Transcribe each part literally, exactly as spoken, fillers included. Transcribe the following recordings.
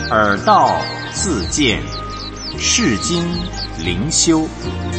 耳道自见，世经灵修。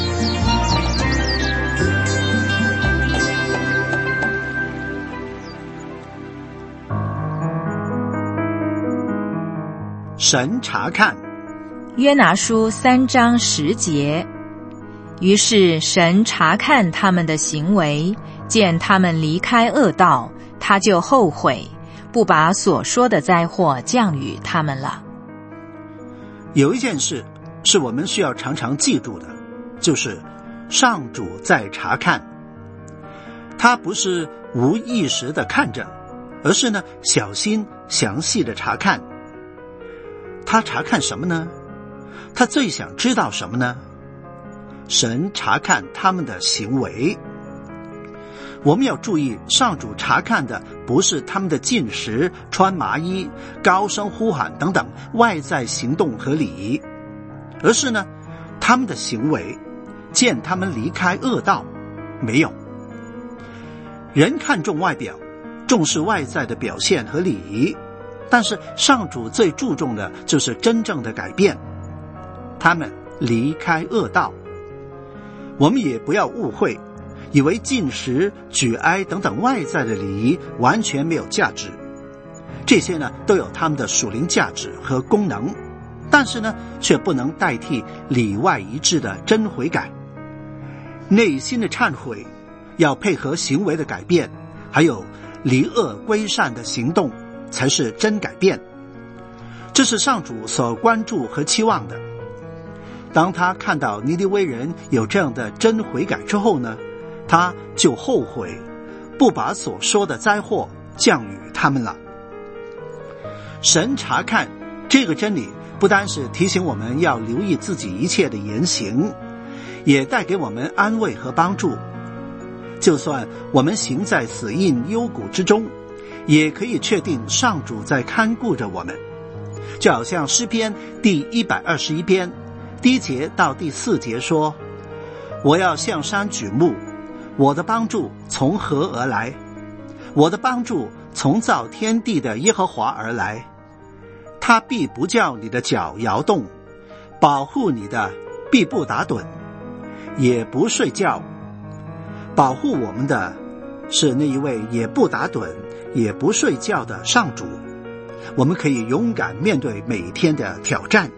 神查看。 约拿书三章十节，于是神查看他们的行为，见他们离开恶道，他就后悔，不把所说的灾祸降与他们了。 有一件事是我们需要常常记住的，就是上主在查看。他不是无意识的看着，而是呢小心详细的查看。他查看什么呢？他最想知道什么呢？神查看他们的行为。我们要注意，上主查看的不是他们的进食、穿麻衣、高声呼喊等等外在行动和礼仪，而是呢他们的行为，见他们离开恶道没有。人看重外表，重视外在的表现和礼仪，但是上主最注重的就是真正的改变，他们离开恶道。我们也不要误会，以为进食、举哀等等外在的礼仪完全没有价值，这些呢都有他们的属灵价值和功能，但是呢却不能代替里外一致的真悔改。内心的忏悔要配合行为的改变，还有离恶归善的行动，才是真改变。这是上主所关注和期望的。当他看到尼尼微人有这样的真悔改之后呢，他就后悔，不把所说的灾祸降与他们了。神查看这个真理，不单是提醒我们要留意自己一切的言行，也带给我们安慰和帮助。就算我们行在死荫幽谷之中，也可以确定上主在看顾着我们。就好像诗篇第一百二十一篇第一节到第四节说，我要向山举目，我的帮助从何而来？我的帮助从造天地的耶和华而来。他必不叫你的脚摇动，保护你的必不打盹，也不睡觉。保护我们的是那一位也不打盹也不睡觉的上主，我们可以勇敢面对每天的挑战。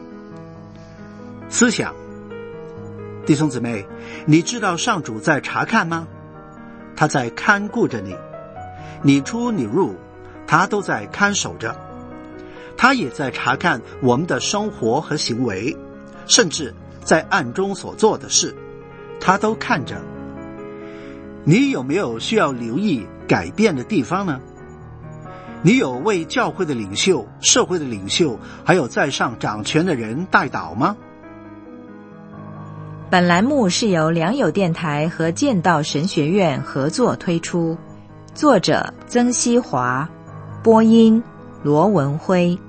思想，弟兄姊妹，你知道上主在查看吗？他在看顾着你，你出你入，他都在看守着。他也在查看我们的生活和行为，甚至在暗中所做的事，他都看着。你有没有需要留意改变的地方呢？你有为教会的领袖、社会的领袖，还有在上掌权的人代祷吗？ 本栏目是由良友电台和剑道神学院合作推出，作者曾希华，播音罗文辉。